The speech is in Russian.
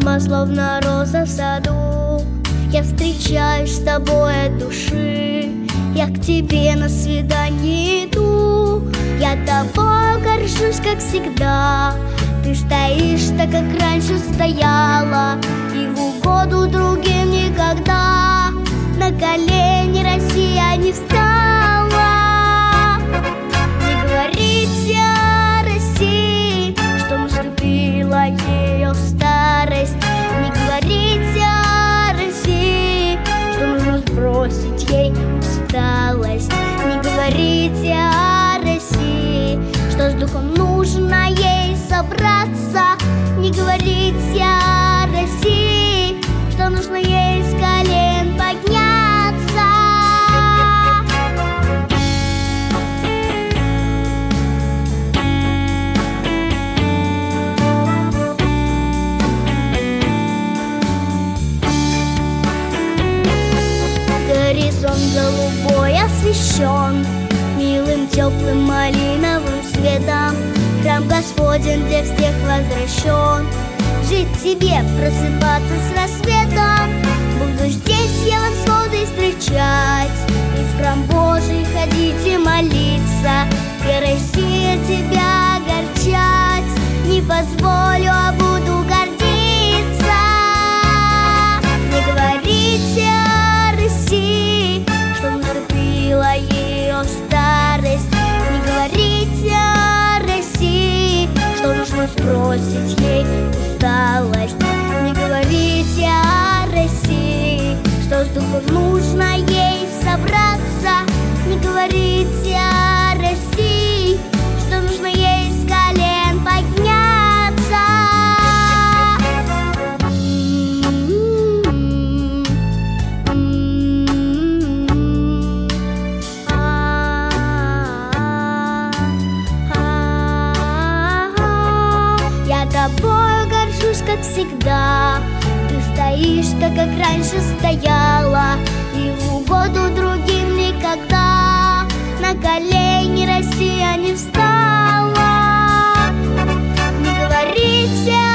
Мама, словно роза в саду, я встречаюсь с тобой от души. Я к тебе на свидание иду, я тобой горжусь, как всегда. Ты стоишь так, как раньше стояла, и в угоду другим никогда на колени Россия не встала. Не говорите о России, что наступила ее старость. Не говорите о России, что нужно сбросить ей усталость. Не говорите о России, что с духом нужно ей собраться. Не говорите о России, что нужно ей с колен подняться. Горизонт голубой освещен милым, теплым, малиновым светом. Храм Господень для всех возвращен. Жить тебе, просыпаться с рассветом. Буду здесь я восходы встречать, и в храм Божий ходить и молиться. И Россия тебя огорчать не позволю, а буду гордиться. Не говорите о России, что наступила ее старость. Не говорите о России, что нужно сбросить ей усталость. Не говорите о России, что с духом нужно ей собраться. Не говорите о России, что нужно ей с колен подняться. Я тобой горжусь, как всегда. Ты стоишь так, как раньше стояла, и в угоду другим никогда на колени Россия не встала. Не говорите